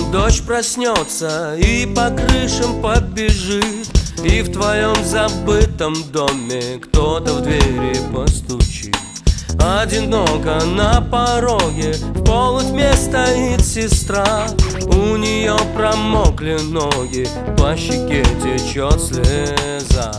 дождь проснется и по крышам побежит, и в твоем забытом доме кто-то в двери постучит. Одиноко на пороге в полутьме стоит сестра. У нее промокли ноги, по щеке течет слеза.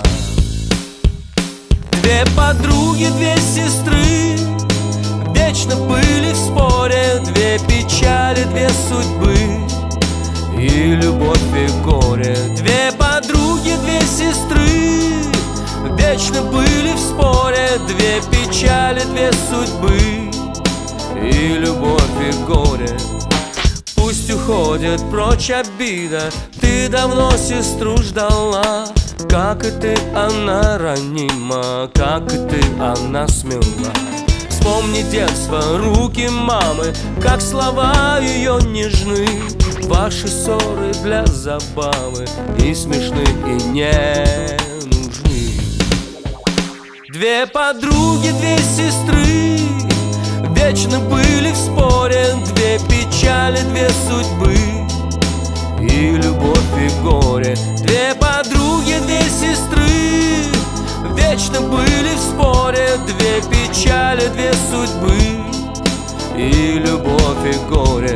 Две подруги, две сестры вечно были в споре. Две печали, две судьбы, и любовь, и горе. Две подруги, две сестры вечно были в споре. Две печали, две судьбы, и любовь, и горе. Пусть уходит прочь обида, ты давно сестру ждала. Как и ты, она ранима, как и ты, она смела. Вспомни детство, руки мамы, как слова ее нежны. Ваши ссоры для забавы и смешны, и не нужны. Две подруги, две сестры вечно были в споре. Две печали, две судьбы, и любовь, и горе. Две подруги, две сестры вечно были в споре. Две печали, две судьбы, и любовь, и горе.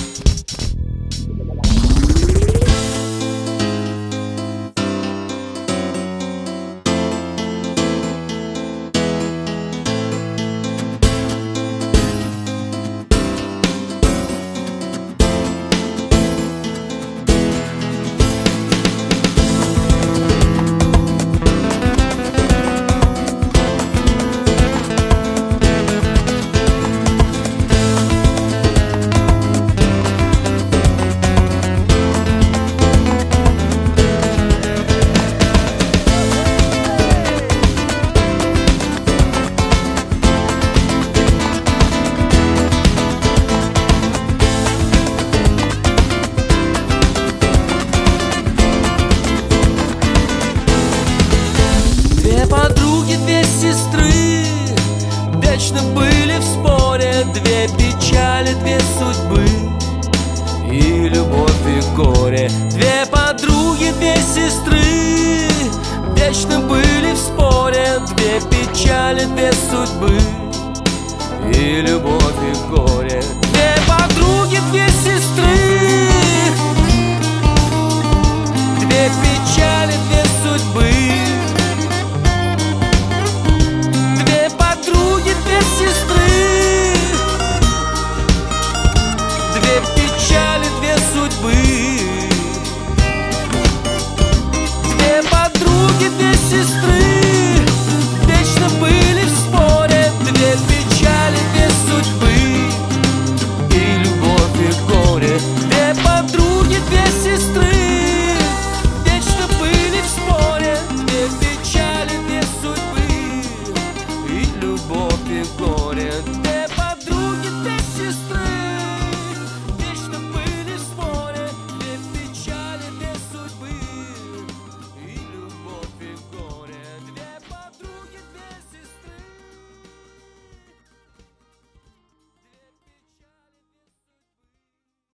Подруги, две сестры вечно были в споре. Две печали, две судьбы, и любовь, и горе. Две подруги, две сестры вечно были в споре. Две печали, две судьбы, и любовь, и горе. Две подруги, две